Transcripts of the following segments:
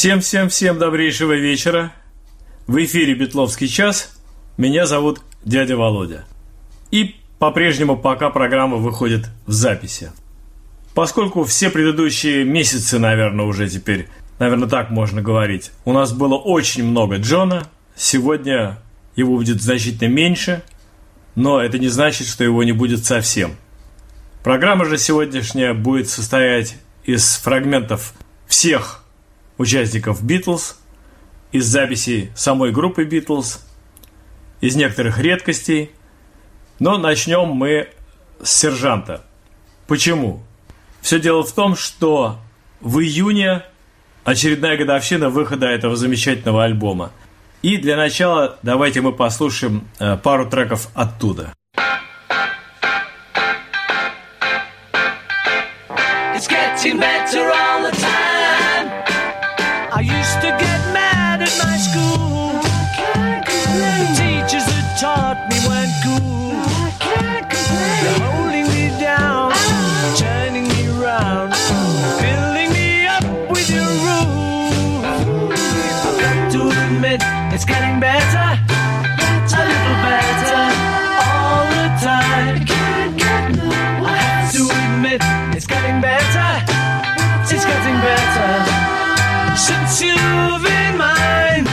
Всем добрейшего вечера. В эфире «Битловский час». Меня зовут дядя Володя. И по-прежнему пока программа выходит в записи. Поскольку все предыдущие месяцы, наверное, уже теперь, так можно говорить, у нас было очень много Джона. Сегодня его будет значительно меньше, но это не значит, что его не будет совсем. Программа же сегодняшняя будет состоять из фрагментов всех участников Битлз, из записей самой группы Битлз, из некоторых редкостей. Но начнем мы с «Сержанта». Почему? Все дело в том, что в июне очередная годовщина выхода этого замечательного альбома. И для начала давайте мы послушаем пару треков оттуда. It's getting better all the time. I used to get mad at my school. The teachers that taught me weren't cool. They're holding me down, turning me round, filling me up with your rules. I've got to admit, it's getting better, a little better all the time. I have to admit, it's getting better, it's getting better. Since you've been mine,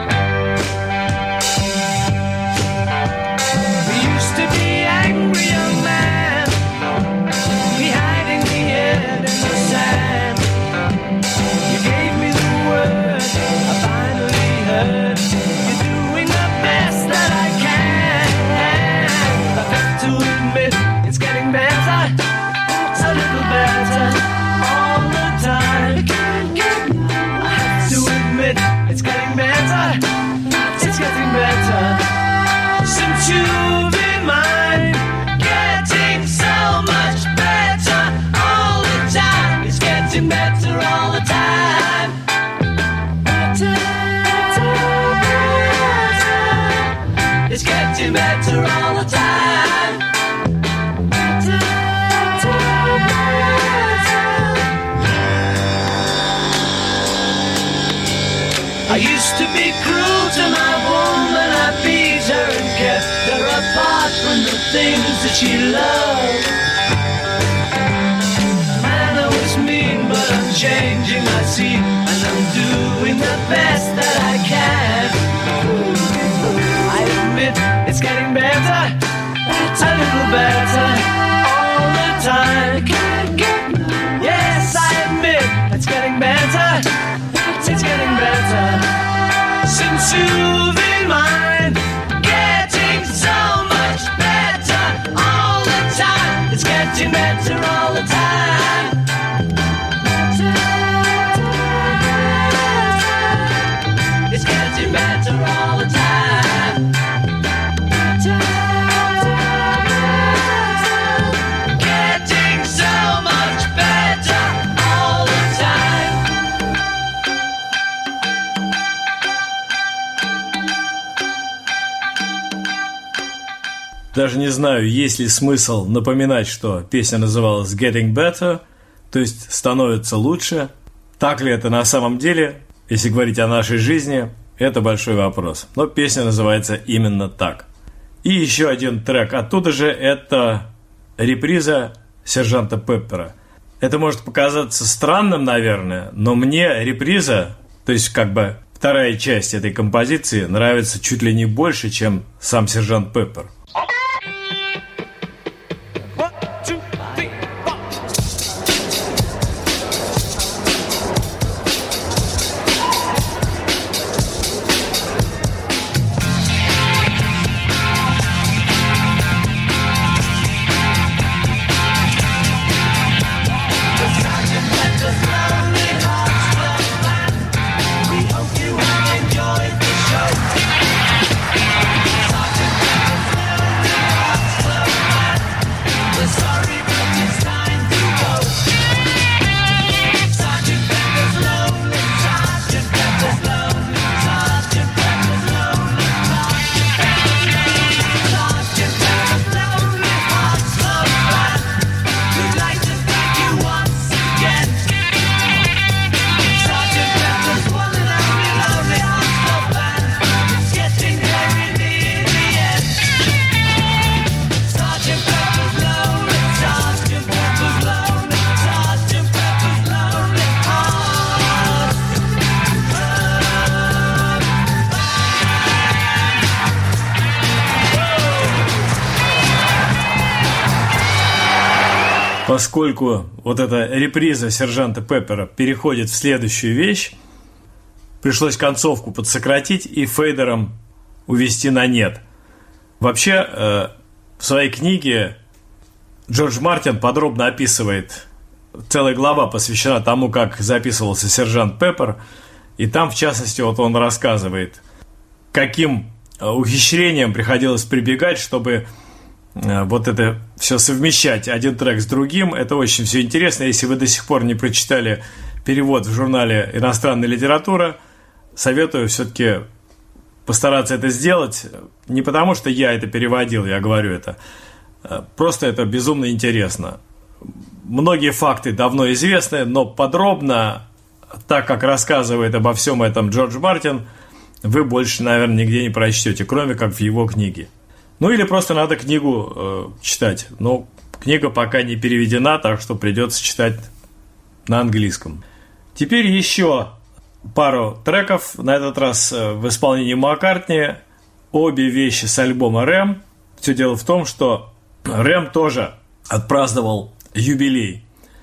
we used to be angry young man, be hiding the head in the sand. You gave me the word, I finally heard you're doing the best that I can. I've got to admit, it's getting better, a little better all the time. It's getting better, it's getting better. Since you've been mine, getting so much better all the time. It's getting better all the time. Better, better, better. It's getting better all the time. Better, better, better. I used to be cruel to my woman, I beat her and kept her apart from the things that she loved. Man, I was mean, but I'm changing, I see, and I'm doing the best that I can. I admit, it's getting better, a little better, all the time. Yes, I admit, it's getting better, it's getting better. Since you've been mine, getting so much better all the time. It's getting better all the time. It's getting better all the time. Getting so much better all the time. Даже не знаю, есть ли смысл напоминать, что песня называлась «Getting Better», то есть «становится лучше». Так ли это на самом деле, если говорить о нашей жизни, это большой вопрос. Но песня называется именно так. И еще один трек оттуда же – это реприза «Сержанта Пеппера». Это может показаться странным, наверное, но мне реприза, то есть вторая часть этой композиции, нравится чуть ли не больше, чем сам «Сержант Пеппер». поскольку вот эта реприза сержанта Пеппера переходит в следующую вещь, пришлось концовку подсократить и фейдером увести на нет. Вообще, в своей книге Джордж Мартин подробно описывает, целая глава посвящена тому, как записывался сержант Пеппер, и там, в частности, вот он рассказывает, каким ухищрениям приходилось прибегать, чтобы вот это все совмещать, один трек с другим. Это очень все интересно. Если вы до сих пор не прочитали перевод в журнале «Иностранная литература», советую все-таки постараться это сделать. Не потому, что я это переводил, я говорю это. Просто это безумно интересно. Многие факты давно известны, но подробно, так как рассказывает обо всем этом Джордж Мартин, вы больше, наверное, нигде не прочтете, кроме как в его книге. Ну или просто надо книгу читать. Но книга пока не переведена, так что придется читать на английском. Теперь еще пару треков, на этот раз в исполнении Маккартни. Обе вещи с альбома «Рэм». Все дело в том, что Рэм тоже отпраздновал юбилей.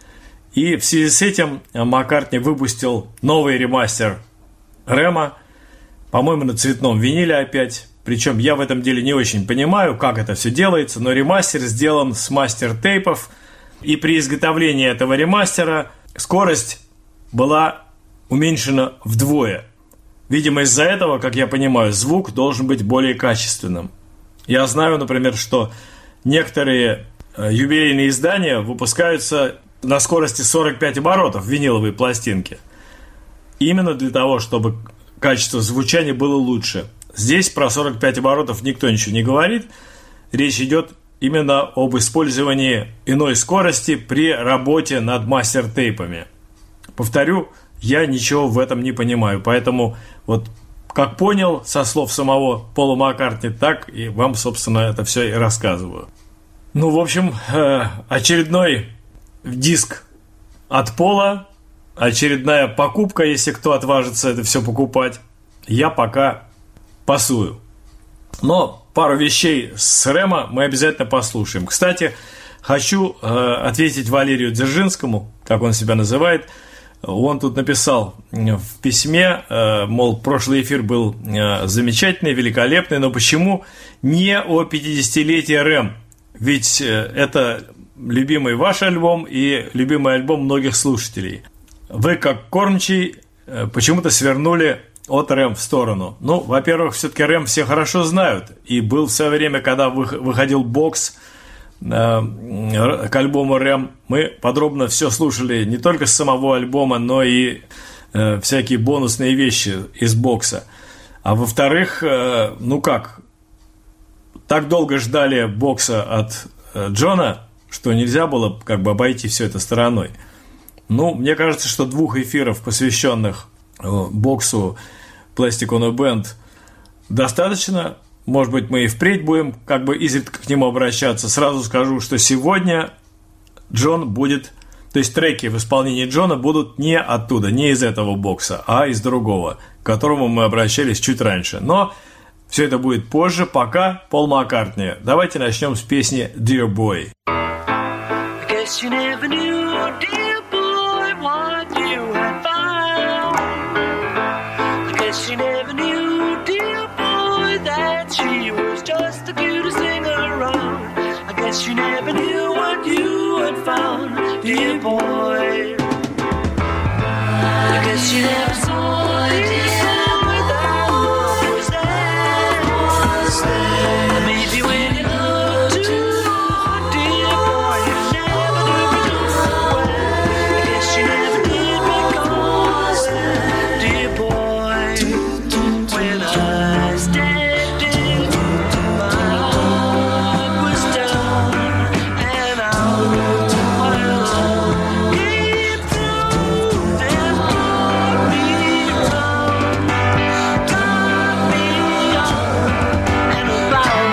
И в связи с этим Маккартни выпустил новый ремастер Рэма, по-моему, на цветном виниле опять. Причем я в этом деле не очень понимаю, как это все делается, но ремастер сделан с мастер-тейпов, и при изготовлении этого ремастера скорость была уменьшена вдвое. Видимо, из-за этого, как я понимаю, звук должен быть более качественным. Я знаю, например, что некоторые юбилейные издания выпускаются на скорости 45 оборотов, виниловые пластинки. Именно для того, чтобы качество звучания было лучше. Здесь про 45 оборотов никто ничего не говорит. Речь идет именно об использовании иной скорости при работе над мастер-тейпами. Повторю, я ничего в этом не понимаю. Поэтому вот как понял со слов самого Пола Маккартни, так и вам, собственно, это все и рассказываю. Ну, в общем, очередной диск от Пола, очередная покупка, если кто отважится это все покупать. Я пока пасую. Но пару вещей с Рэма мы обязательно послушаем. Кстати, хочу ответить Валерию Дзержинскому, как он себя называет. Он тут написал в письме, мол, прошлый эфир был замечательный, великолепный, но почему не о 50-летии Рэм? Ведь это любимый ваш альбом и любимый альбом многих слушателей. Вы, как кормчий, почему-то свернули от Рэм в сторону. Ну, во-первых, все-таки Рэм все хорошо знают. И был в свое время, когда выходил бокс к альбому Рэм, мы подробно все слушали не только с самого альбома, но и всякие бонусные вещи из бокса. А во-вторых, ну как, так долго ждали бокса от Джона, что нельзя было как бы обойти все это стороной. Ну, мне кажется, что 2 эфиров, посвященных боксу Plastic Ono Band, достаточно. Может быть, мы и впредь будем как бы изредка к нему обращаться. Сразу скажу, что сегодня Джон будет, то есть треки в исполнении Джона будут не оттуда, не из этого бокса, а из другого, к которому мы обращались чуть раньше. Но все это будет позже. Пока Пол Маккартни. Давайте начнем с песни Dear Boy. She never knew, dear boy, that she was just the cutest thing around. I guess you never knew what you had found, dear boy. I guess you never saw, dear boy, that love was there. Maybe when you looked too hard, dear boy, you never knew well. I guess you never did because, dear boy. When I stepped in, my heart was down and out. My love came through and brought me round, turned me on and about.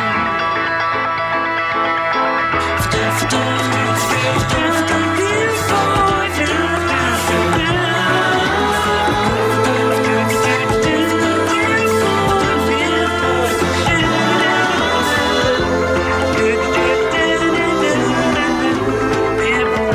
Dear boy.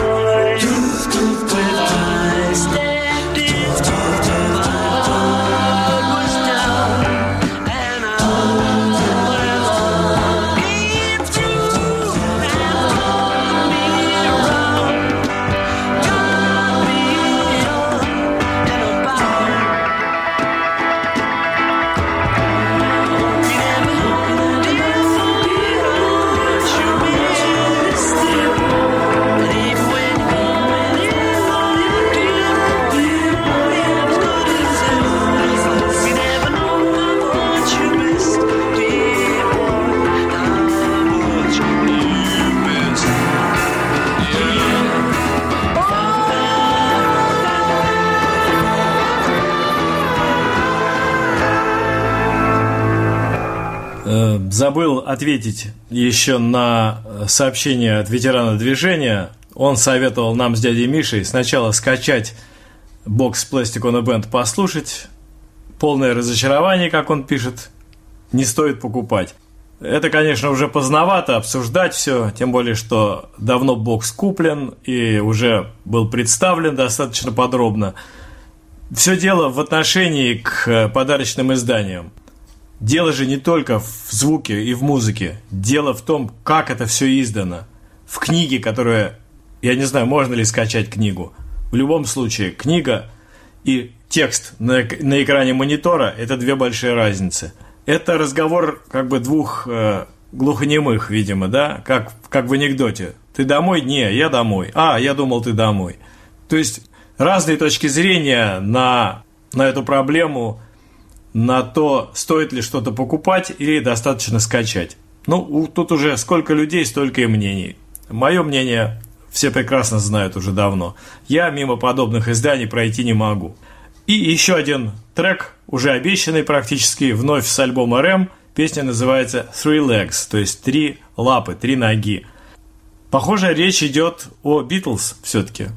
Забыл ответить еще на сообщение от ветерана движения. Он советовал нам с дядей Мишей сначала скачать бокс Plastic Ono Band, послушать. Полное разочарование, как он пишет, не стоит покупать. Это, конечно, уже поздновато обсуждать все, тем более, что давно бокс куплен и уже был представлен достаточно подробно. Все дело в отношении к подарочным изданиям. Дело же не только в звуке и в музыке. Дело в том, как это все издано. В книге, которая... Я не знаю, можно ли скачать книгу. В любом случае, книга и текст на экране монитора – это две большие разницы. Это разговор как бы двух глухонемых, видимо, да? Как в анекдоте. Ты домой? Не, я домой. А, я думал, ты домой. То есть разные точки зрения на эту проблему, на то, стоит ли что-то покупать или достаточно скачать. Ну, тут уже сколько людей, столько и мнений. Мое мнение все прекрасно знают уже давно. Я мимо подобных изданий пройти не могу. И еще один трек, уже обещанный практически, вновь с альбома Рэм. Песня называется Three Legs, то есть 3 лапы, 3 ноги. Похоже, речь идет о Битлз все-таки.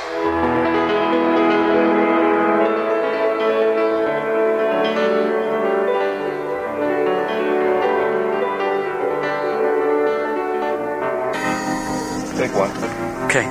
Okay.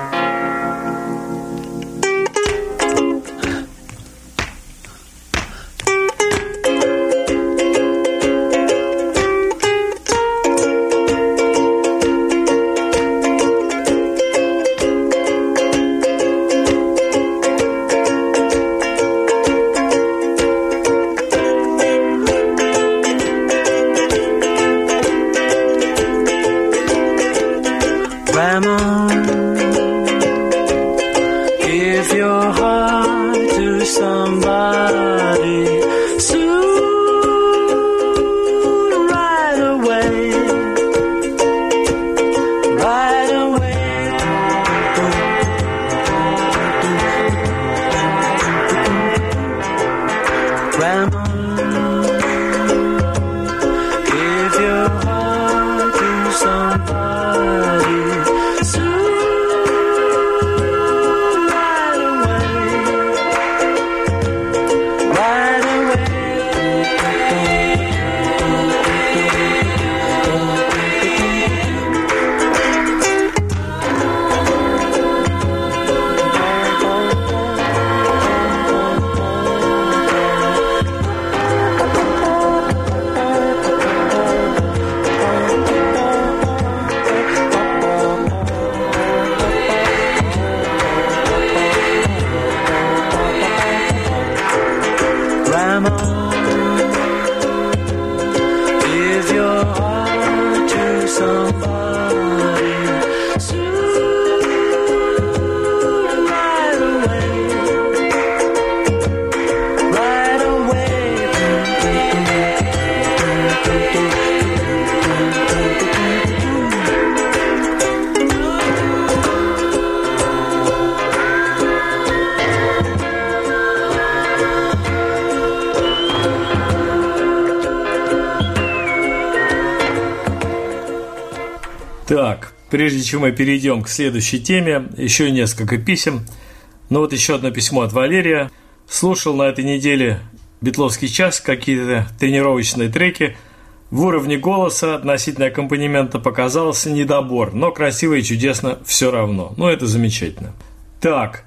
Так, прежде чем мы перейдем к следующей теме, еще несколько писем. Ну вот еще одно письмо от Валерия. Слушал на этой неделе битловский час, какие-то тренировочные треки. В уровне голоса относительно аккомпанемента показался недобор, но красиво и чудесно все равно. Ну, это замечательно. Так,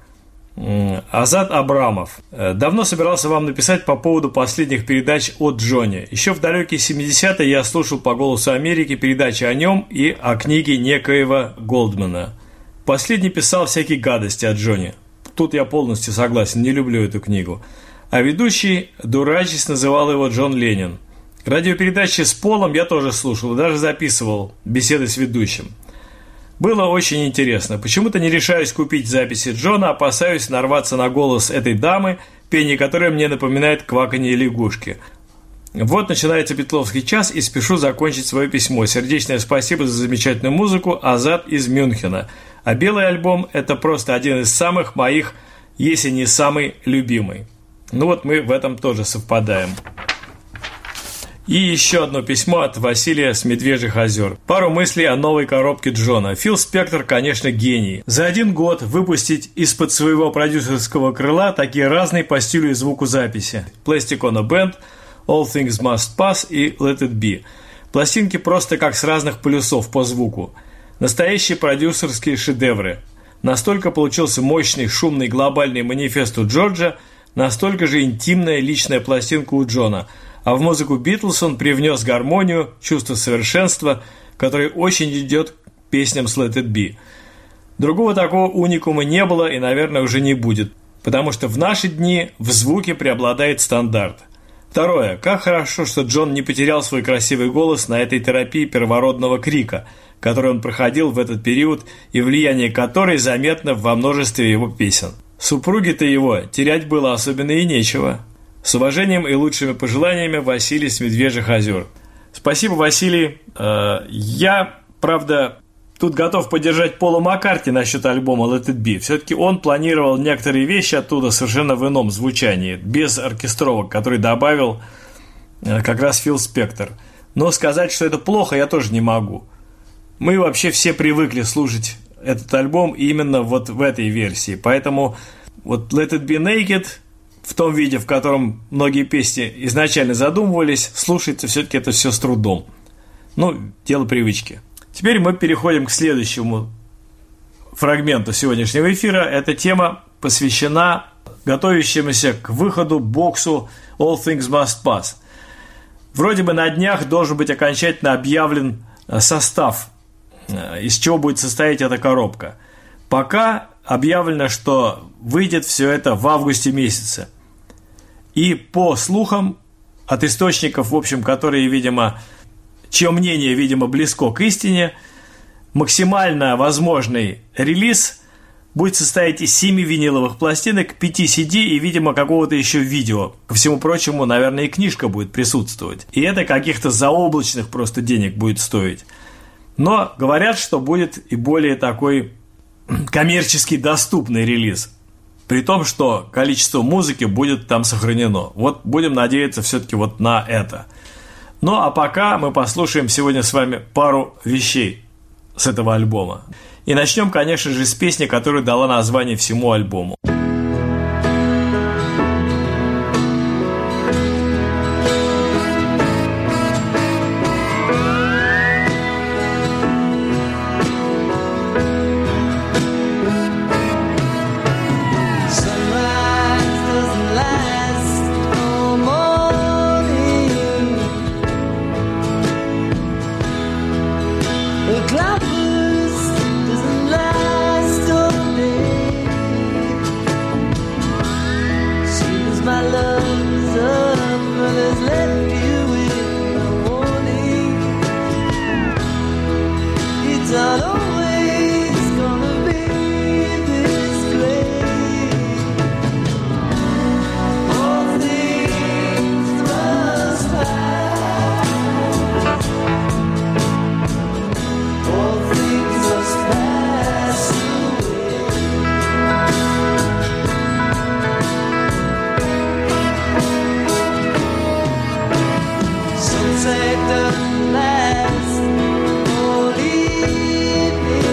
Азат Абрамов. Давно собирался вам написать по поводу последних передач о Джоне. Еще в далекие 70-е я слушал по «Голосу Америки» передачи о нем и о книге некоего Голдмана. Последний писал всякие гадости о Джоне. Тут я полностью согласен, не люблю эту книгу. А ведущий, дурачись, называл его Джон Леннон. Радиопередачи с Полом я тоже слушал и даже записывал беседы с ведущим. Было очень интересно. Почему-то не решаюсь купить записи Джона, опасаюсь нарваться на голос этой дамы, пение которой мне напоминает кваканье лягушки. Вот начинается битловский час, и спешу закончить свое письмо. Сердечное спасибо за замечательную музыку, Азат из Мюнхена. А белый альбом – это просто один из самых моих, если не самый любимый. Ну вот мы в этом тоже совпадаем. И еще одно письмо от Василия с Медвежьих озер. Пару мыслей о новой коробке Джона. Фил Спектор, конечно, гений. За 1 год выпустить из-под своего продюсерского крыла такие разные по стилю и звуку записи. Plastic Ono Band, All Things Must Pass и Let It Be. Пластинки просто как с разных полюсов по звуку. Настоящие продюсерские шедевры. Настолько получился мощный, шумный, глобальный манифест у Джорджа, настолько же интимная личная пластинка у Джона. А в музыку Битлз он привнес гармонию, чувство совершенства, которое очень идет к песням с Let It Be. Другого такого уникума не было и, наверное, уже не будет, потому что в наши дни в звуке преобладает стандарт. Второе. Как хорошо, что Джон не потерял свой красивый голос на этой терапии первородного крика, который он проходил в этот период и влияние которой заметно во множестве его песен. Супруге-то его терять было особенно и нечего. С уважением и лучшими пожеланиями, Василий с Медвежьих озер. Спасибо, Василий. Я, правда, тут готов поддержать Пола Маккартни насчет альбома Let It Be. Все-таки он планировал некоторые вещи оттуда совершенно в ином звучании, без оркестровок, который добавил как раз Фил Спектор. Но сказать, что это плохо, я тоже не могу. Мы вообще все привыкли слушать этот альбом именно вот в этой версии. Поэтому вот Let It Be Naked в том виде, в котором многие песни изначально задумывались, слушается все-таки это все с трудом. Ну, дело привычки. Теперь мы переходим к следующему фрагменту сегодняшнего эфира. Эта тема посвящена готовящемуся к выходу боксу All Things Must Pass. Вроде бы на днях должен быть окончательно объявлен состав, из чего будет состоять эта коробка. Пока объявлено, что выйдет все это в августе месяце. И по слухам от источников, в общем, которые, видимо, чье мнение, видимо, близко к истине, максимально возможный релиз будет состоять из 7 виниловых пластинок, 5 CD и, видимо, какого-то еще видео. Ко всему прочему, наверное, и книжка будет присутствовать. И это каких-то заоблачных просто денег будет стоить. Но говорят, что будет и более такой коммерчески доступный релиз. При том, что количество музыки будет там сохранено. Вот будем надеяться все-таки вот на это. Ну а пока мы послушаем сегодня с вами пару вещей с этого альбома. И начнем, конечно же, с песни, которая дала название всему альбому. Say the last, oh, leave me.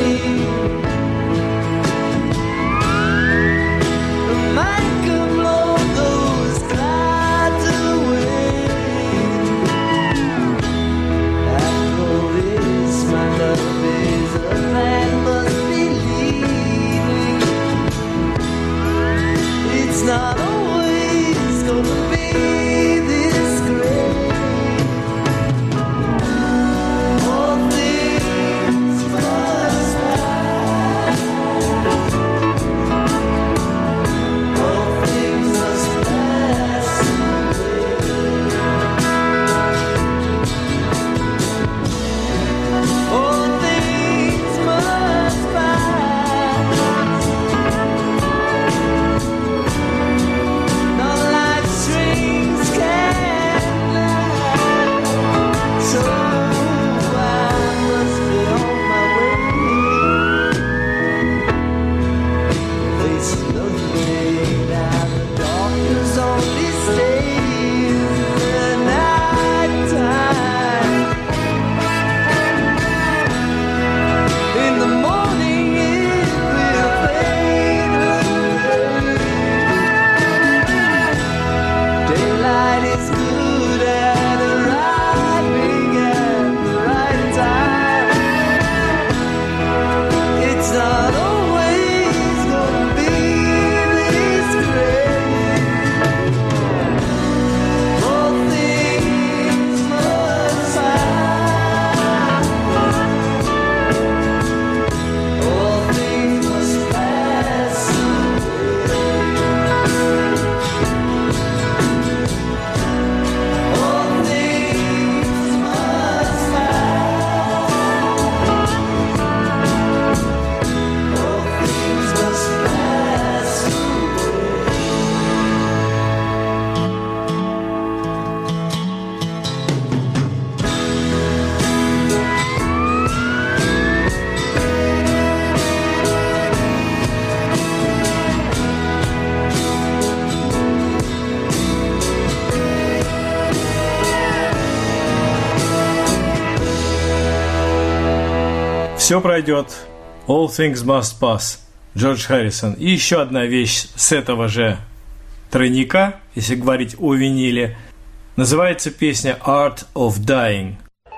Все пройдет. All things must pass. Джордж Харрисон. И еще одна вещь с этого же тройника, если говорить о виниле, называется песня Art of Dying.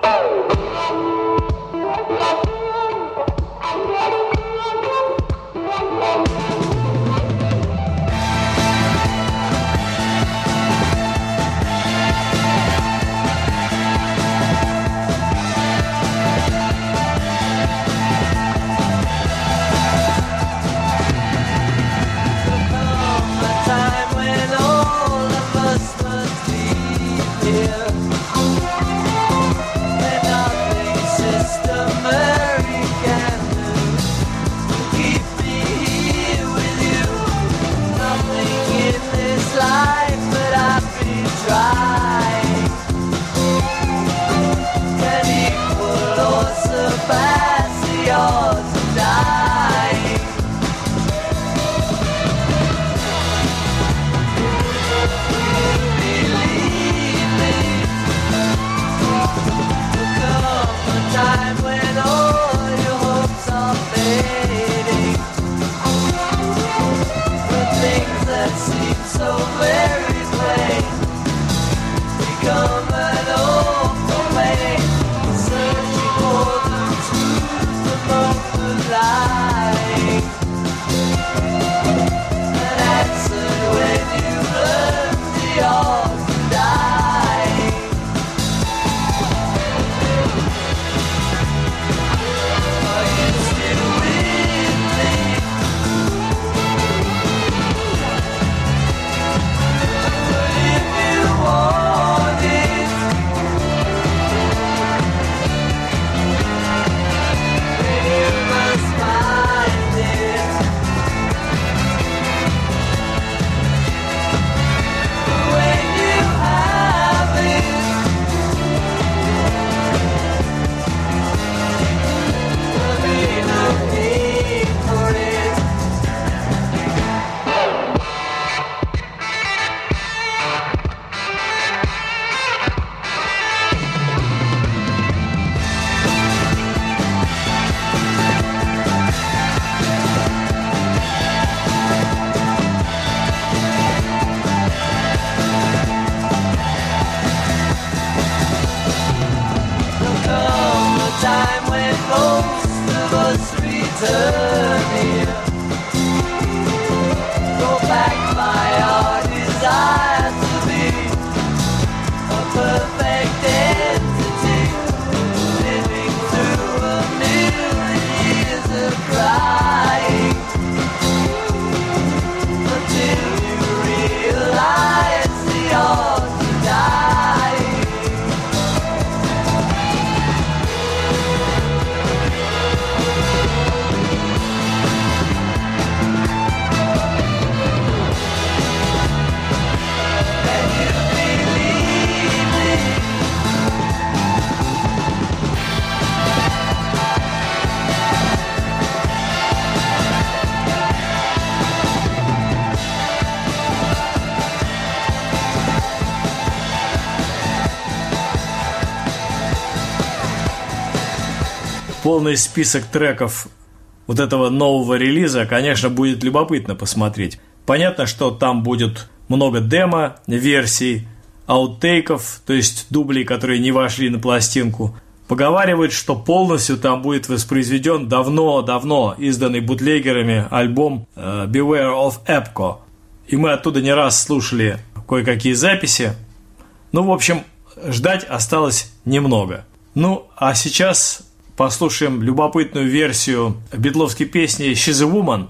Полный список треков вот этого нового релиза, конечно, будет любопытно посмотреть. Понятно, что там будет много демо-версий, аутейков, то есть дублей, которые не вошли на пластинку. Поговаривают, что полностью там будет воспроизведен давно-давно изданный бутлегерами альбом Beware of Epco. И мы оттуда не раз слушали кое-какие записи. Ну, в общем, ждать осталось немного. Ну, а сейчас послушаем любопытную версию битловской песни She's a Woman.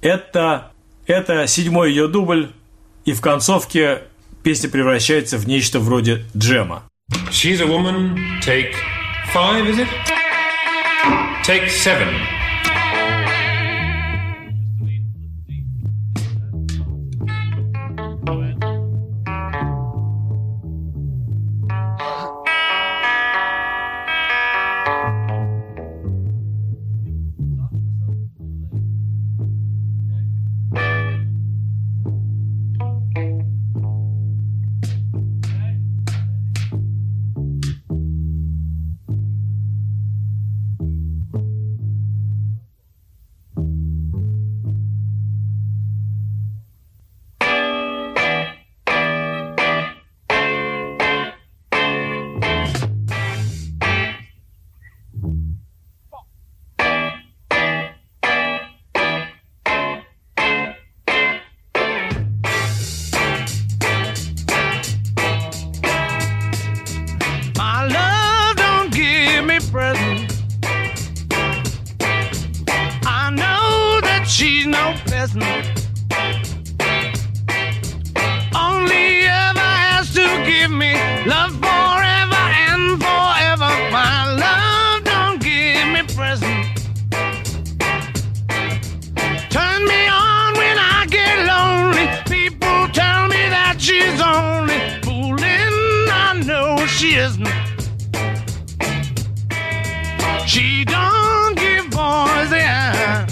Это 7-й ее дубль, и в концовке песня превращается в нечто вроде джема. She's a woman, take 5, is it? Take 7. present. Only ever has to give me love forever and forever. My love don't give me present. Turn me on when I get lonely. People tell me that she's only fooling. I know she isn't. She don't give boys the eye.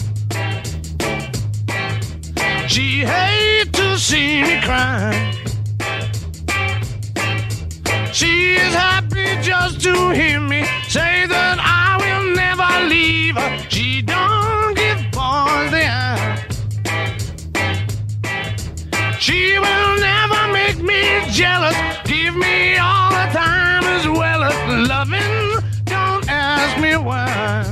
She hates to see me cry. She is happy just to hear me say that I will never leave her. She don't give boys the eye. She will never make me jealous, give me all the time as well as loving. Don't ask me why.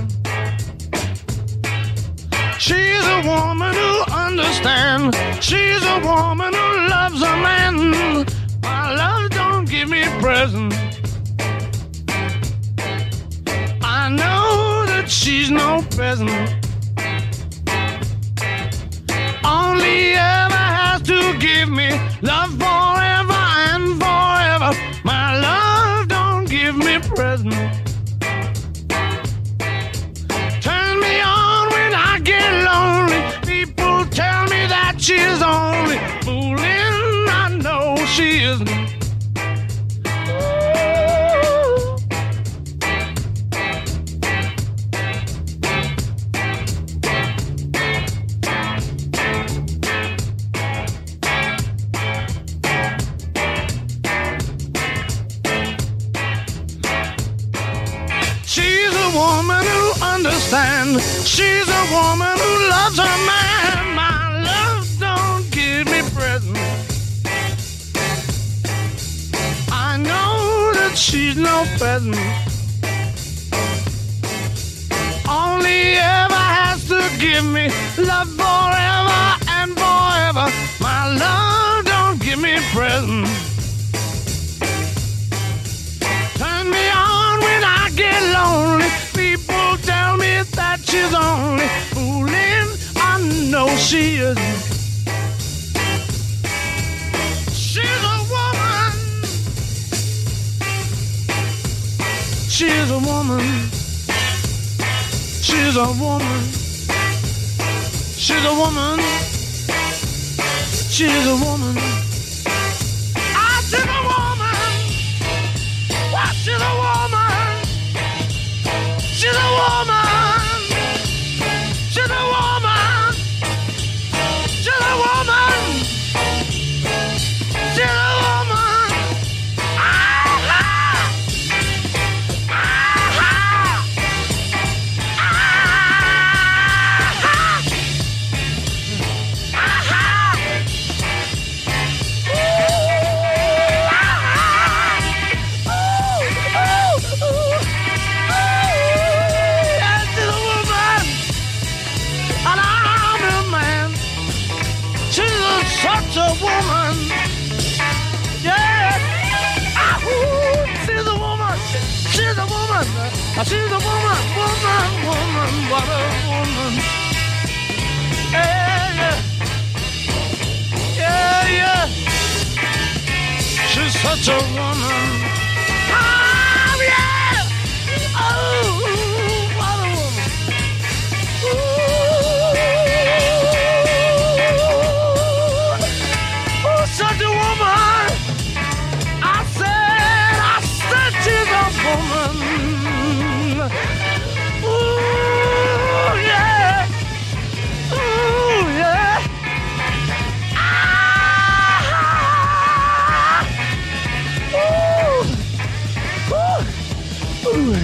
She's a woman who understands. She's a woman who loves a man. My love don't give me presents. I know that she's no present. Only ever has to give me love forever and forever. My love don't give me presents. Turn me on when I get lonely. People tell me that she's only fooling. I know she isn't. She's a woman who understands. She's a woman who loves her man. My love don't give me presents. I know that she's no present. Only ever has to give me love forever and forever. My love don't give me presents. Turn me on when I get lonely. People tell me that she's only fooling. I know she isn't. She's a woman. She's a woman. She's a woman. She's a woman. She's a woman. I said a woman. What? She's a woman. She's a woman. She's a woman. She's a woman. She's a woman. Ah-ha. Ah-ha. Ah-ha. Ah-ha. Such a woman, yeah. She's a woman. She's a woman. She's a woman. Woman. What a woman. Yeah. She's such a woman. Oh yeah. Oh, what a woman. Such a woman. I said she's a woman. Ooh, yeah. Ooh, yeah. Ah. Ooh. Ooh. Ooh.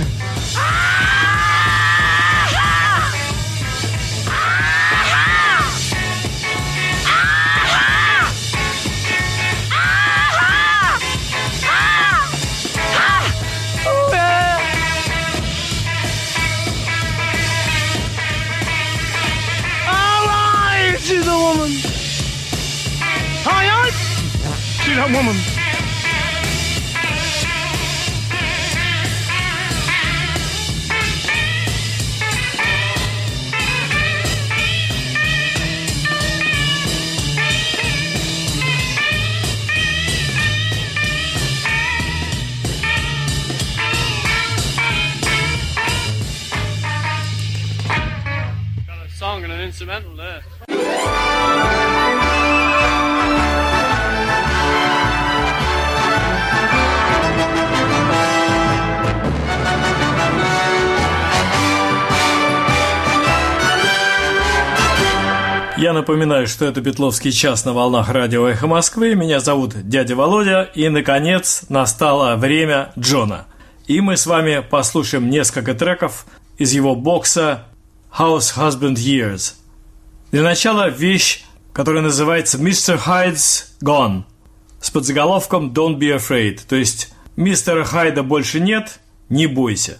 She's a woman. Hi, she's a woman. and an instrumental there. Я напоминаю, что это Битловский час на волнах радио «Эхо Москвы». Меня зовут дядя Володя. И, наконец, настало время Джона. И мы с вами послушаем несколько треков из его бокса «House Husband Years». Для начала вещь, которая называется «Mr. Hyde's Gone» с подзаголовком «Don't be afraid», то есть «Мистера Хайда больше нет, не бойся».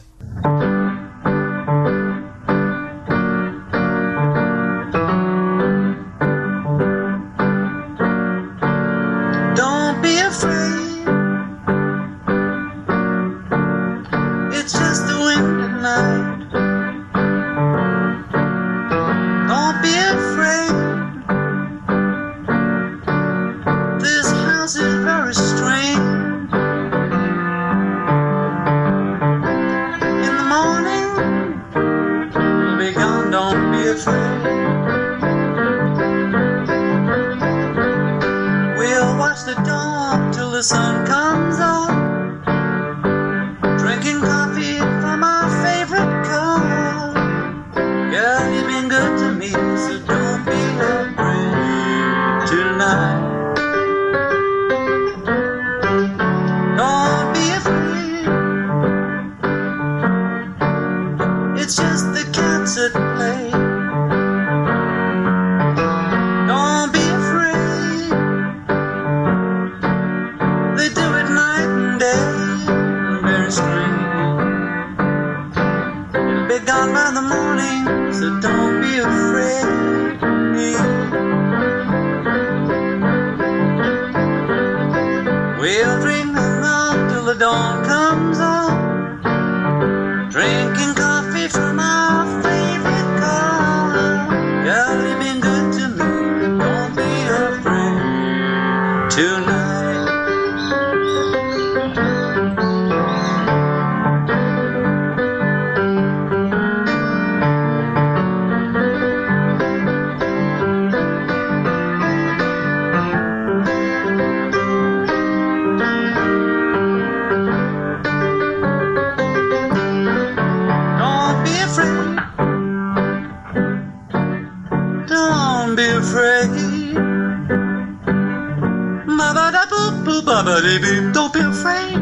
Don't be afraid,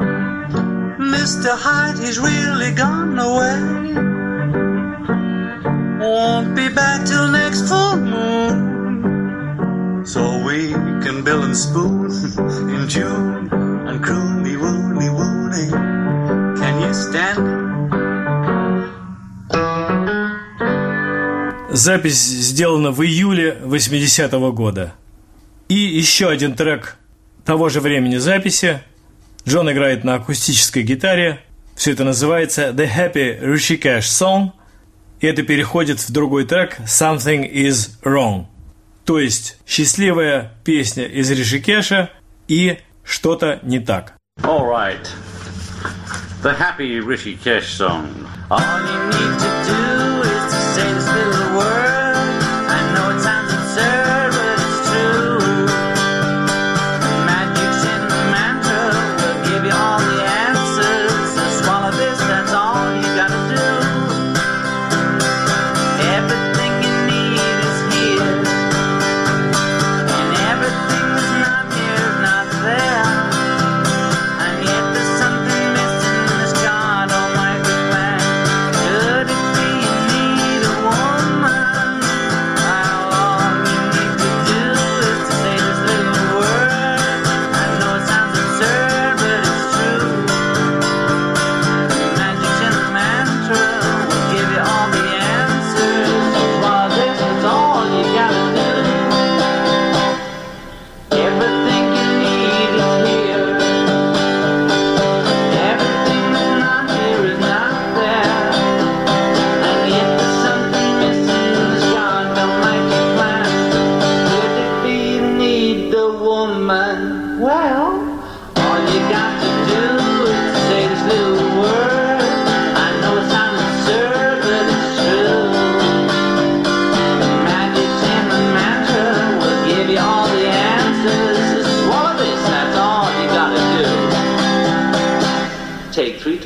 Mr. Hyde, he's really gone away. Won't be back till next full moon, so we can bill and spoon in June and croony woony woony. Can you stand it? Запись сделана в июле 80-го года. И еще один трек того же времени записи. Джон играет на акустической гитаре. Все это называется The Happy Rishikesh Song. И это переходит в другой трек Something is Wrong. То есть счастливая песня из Ришикеша и что-то не так. All right. The Happy Rishikesh Song. All you need to do is to say this little word. I know it sounds absurd, but it's true. The magic's in the mantra, will give you all the answers. So swallow this, that's all you gotta do. Everything you need is here, and everything that's not here is not there. And yet there's something missing in this God Almighty plan. Could it be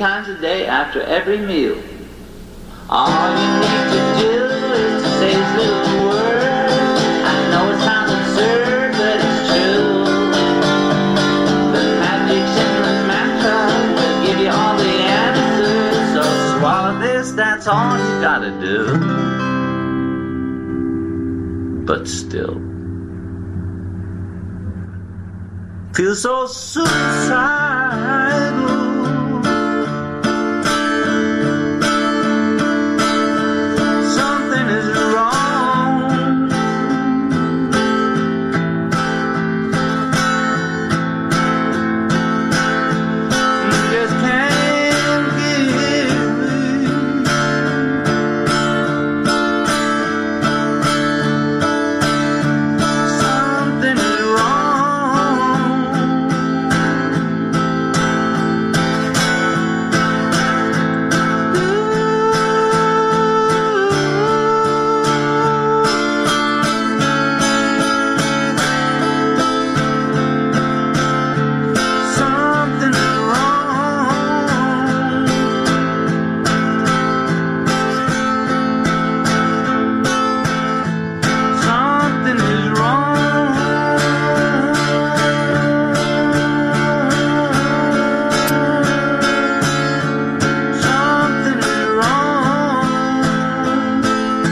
times a day after every meal. All you need to do is to say this little word. I know it sounds absurd, but it's true. The magic's in the mantra will give you all the answers. So swallow this, that's all you gotta do. But still, feel so suicidal. Something is wrong. Just can't get away. Something is wrong. Something is wrong. Something is wrong. Something is wrong.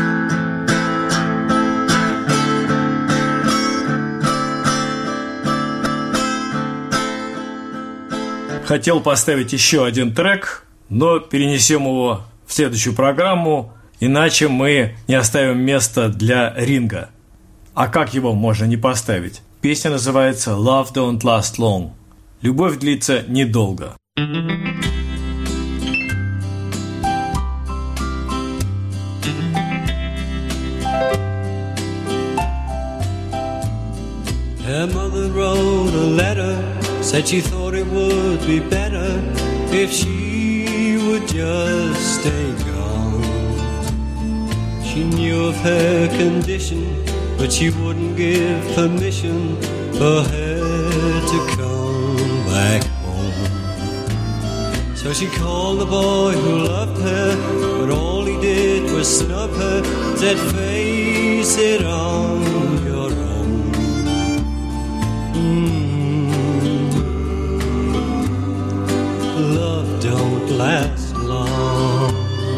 Хотел поставить еще один трек, но перенесем его в следующую программу, иначе мы не оставим места для Ринга. А как его можно не поставить? Песня называется «Love Don't Last Long». Любовь длится недолго. Her mother wrote a letter, said she thought it would be better if she would just stay gone. She knew of her condition, but she wouldn't give permission for her to come back home. So she called the boy who loved her, but all he did was snub her, said face it on your own. Love don't last long.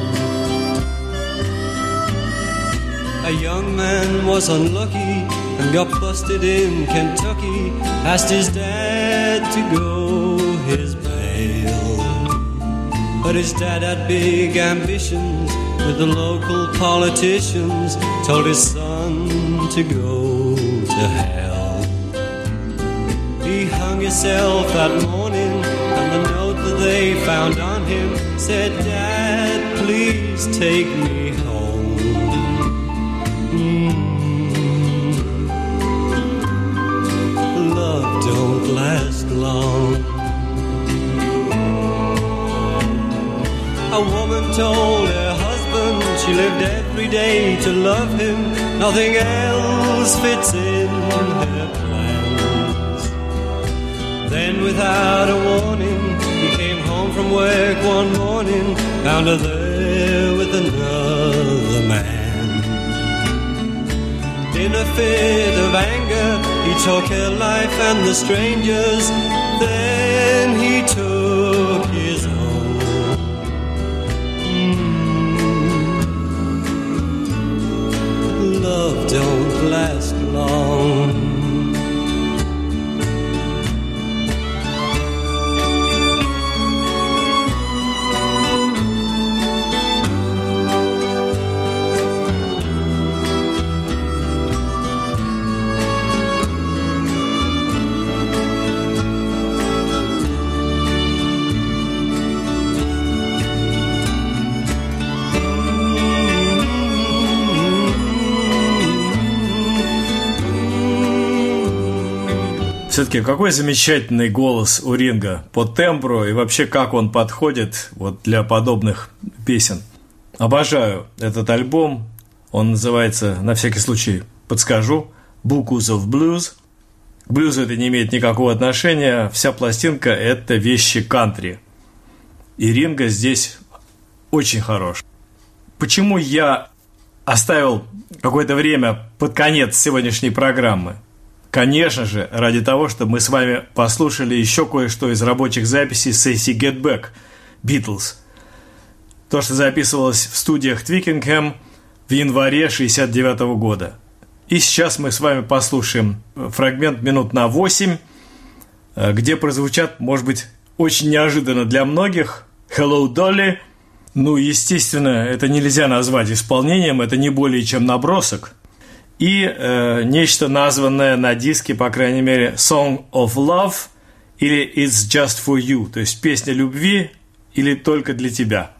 A young man was unlucky and got busted in Kentucky. Asked his dad to go his bail, but his dad had big ambitions with the local politicians. Told his son to go to hell. He hung himself that morning, and the note that they found on him said, "Dad, please take me home." Love don't last long. A woman told her husband she lived every day to love him. Nothing else fits in her plans. Then without a warning, he came home from work one morning, found her there with another man. In a fit of anger, he took her life and the stranger's. Then he took his own. Love don't last long. Все-таки какой замечательный голос у Ринга по тембру и вообще как он подходит вот для подобных песен. Обожаю этот альбом. Он называется, на всякий случай подскажу, Books of Blues. К блюзу это не имеет никакого отношения. Вся пластинка – это вещи кантри. и Ринго здесь очень хорош. Почему я оставил какое-то время под конец сегодняшней программы? Конечно же, ради того, чтобы мы с вами послушали еще кое-что из рабочих записей сессии Get Back Beatles. То, что записывалось в студиях Твикингхэм в январе 1969 года. И сейчас мы с вами послушаем фрагмент минут на 8, где прозвучат, может быть, очень неожиданно для многих «Hello, Dolly». Ну, естественно, это нельзя назвать исполнением, это не более чем набросок. И нечто, названное на диске, по крайней мере, «Song of Love» или «It's Just For You», то есть «Песня любви» или «Только для тебя».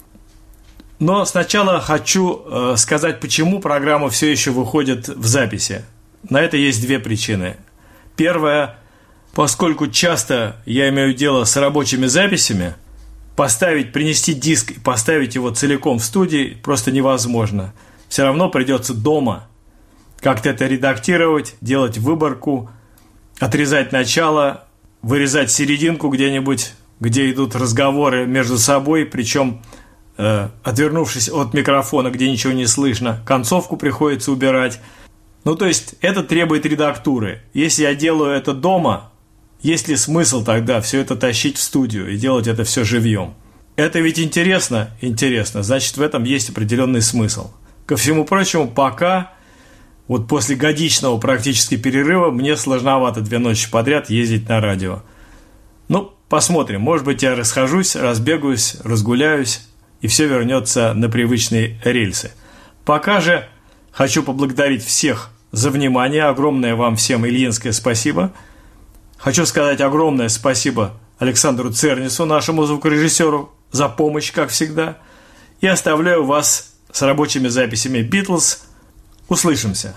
Но сначала хочу сказать, почему программа все еще выходит в записи. На это есть две причины. Первая, поскольку часто я имею дело с рабочими записями, принести диск и поставить его целиком в студии просто невозможно. Все равно придется дома как-то это редактировать, делать выборку, отрезать начало, вырезать серединку где-нибудь, где идут разговоры между собой, причем отвернувшись от микрофона, где ничего не слышно, концовку приходится убирать. Ну, то есть, это требует редактуры. Если я делаю это дома, есть ли смысл тогда все это тащить в студию и делать это все живьем? Это ведь интересно? Интересно. Значит, в этом есть определенный смысл. Ко всему прочему, пока, вот после годичного практически перерыва, мне сложновато 2 ночи подряд ездить на радио. Ну, посмотрим. Может быть, я расхожусь, разбегаюсь, разгуляюсь, и все вернется на привычные рельсы. Пока же хочу поблагодарить всех за внимание. Огромное вам всем ильинское спасибо. Хочу сказать огромное спасибо Александру Цернису, нашему звукорежиссеру, за помощь, как всегда. И оставляю вас с рабочими записями Beatles. Услышимся.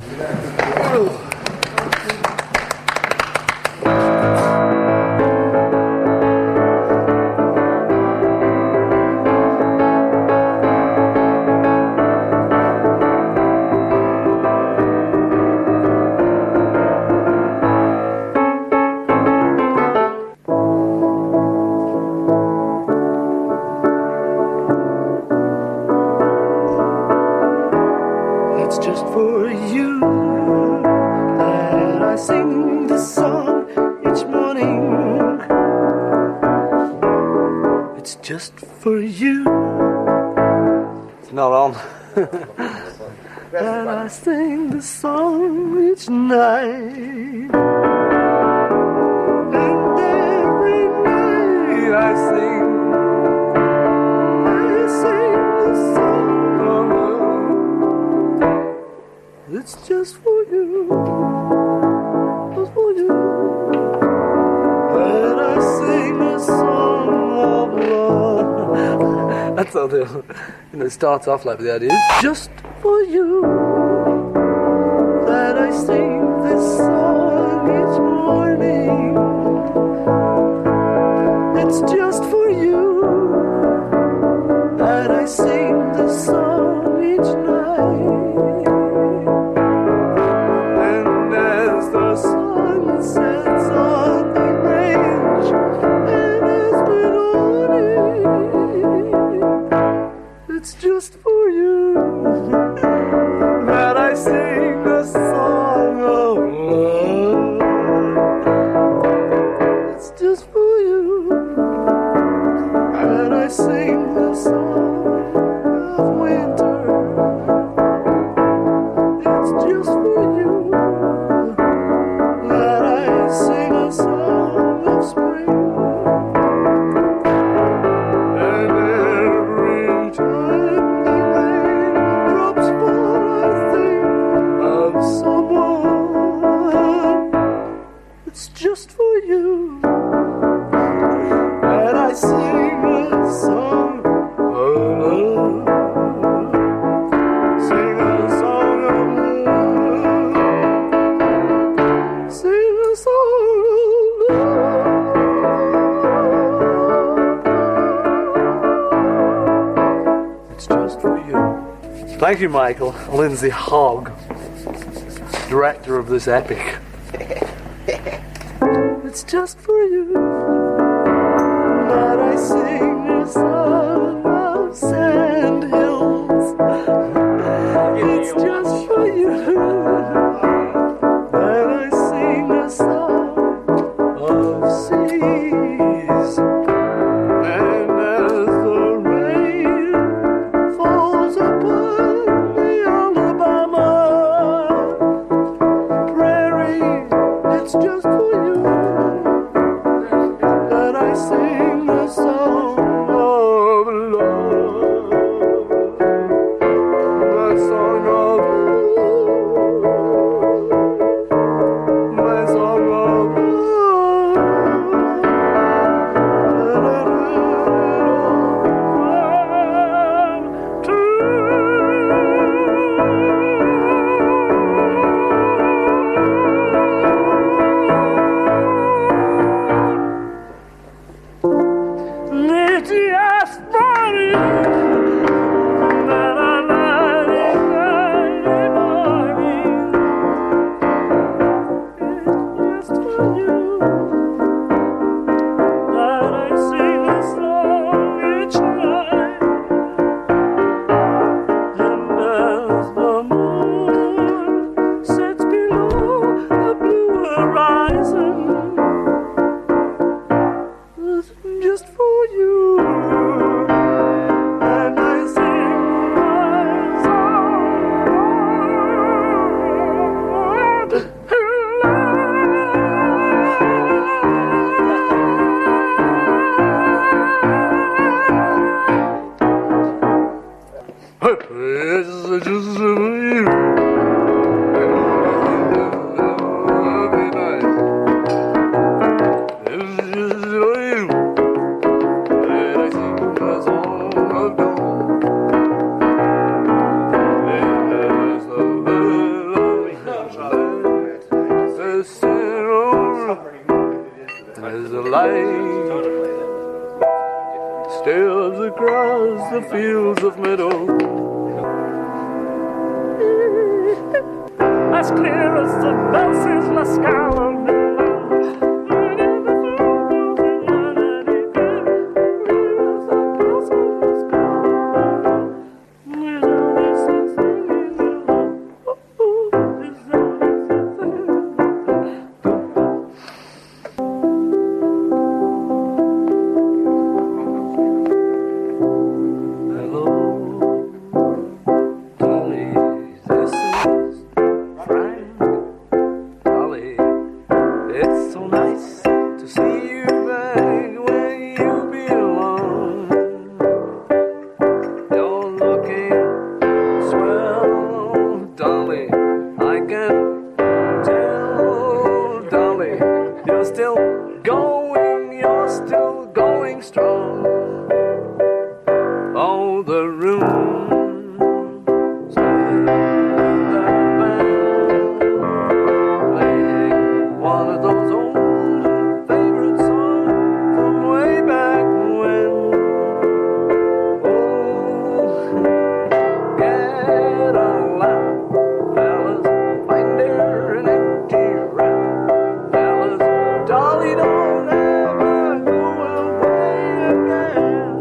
And I sing the song each night, and every night I sing the song of love. It's just for you, just for you, that I sing the song of love. That's how it starts off like the idea. It's just for you that I sing this song each morning. It's just for you that I sing this song each night. And as the sun sets on the range and has been on it, it's just for you that I sing a song of love. It's just for you that I sing the song of winter. It's just for you that I sing a song of spring. And every time the rain drops fall, I think of someone. It's just for you that I sing a song of love. Sing a song of love. Sing a song of love. It's just for you. Thank you, Michael. Lindsay Hogg, director of this epic. It's just for you that I sing this song. It's just for you that I sing a song of seas. And as the rain falls upon the Alabama prairie, it's just for you that I sing the song of love. My song of love. My song of just for you, and I sing my song of love. It's just for you. As the light steals across the fields of meadow, as clear as the bells is La Scala. You're still going strong. Oh, the room. One of those old favorite songs from way back when. Oh, get a laugh, fellas, find there an empty rap, fellas, Dolly don't ever go away again.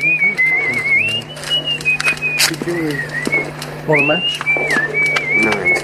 Want a match? Nice.